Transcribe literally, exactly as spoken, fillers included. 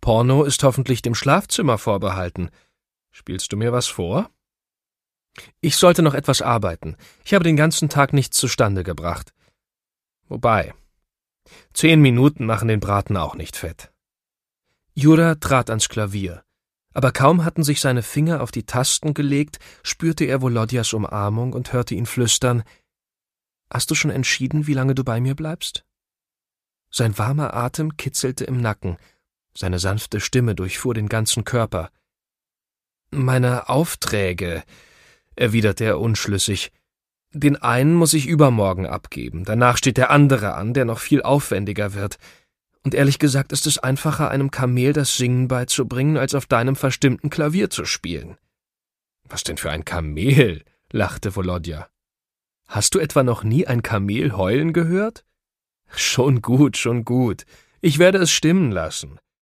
Porno ist hoffentlich dem Schlafzimmer vorbehalten. Spielst du mir was vor?« »Ich sollte noch etwas arbeiten. Ich habe den ganzen Tag nichts zustande gebracht. Wobei, zehn Minuten machen den Braten auch nicht fett.« Jura trat ans Klavier. Aber kaum hatten sich seine Finger auf die Tasten gelegt, spürte er Volodjas Umarmung und hörte ihn flüstern: »Hast du schon entschieden, wie lange du bei mir bleibst?« Sein warmer Atem kitzelte im Nacken, seine sanfte Stimme durchfuhr den ganzen Körper. »Meine Aufträge«, erwiderte er unschlüssig. »Den einen muss ich übermorgen abgeben, danach steht der andere an, der noch viel aufwendiger wird. Und ehrlich gesagt ist es einfacher, einem Kamel das Singen beizubringen, als auf deinem verstimmten Klavier zu spielen.« »Was denn für ein Kamel?« lachte Volodja. »Hast du etwa noch nie ein Kamel heulen gehört?« »Schon gut, schon gut. Ich werde es stimmen lassen.